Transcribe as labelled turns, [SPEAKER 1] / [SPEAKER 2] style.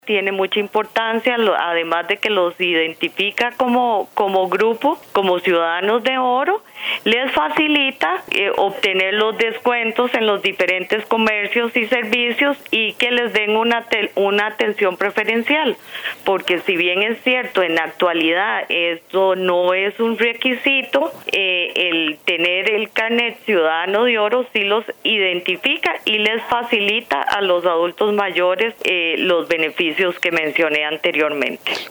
[SPEAKER 1] tiene mucha importancia, además de que los identifica como grupo, como ciudadanos de oro, les facilita obtener los descuentos en los diferentes comercios y servicios y que les den una atención preferencial, porque si bien es cierto, en la actualidad esto no es un requisito, el tener el carnet ciudadano de oro sí los identifica y les facilita a los adultos mayores los beneficios que mencioné anteriormente.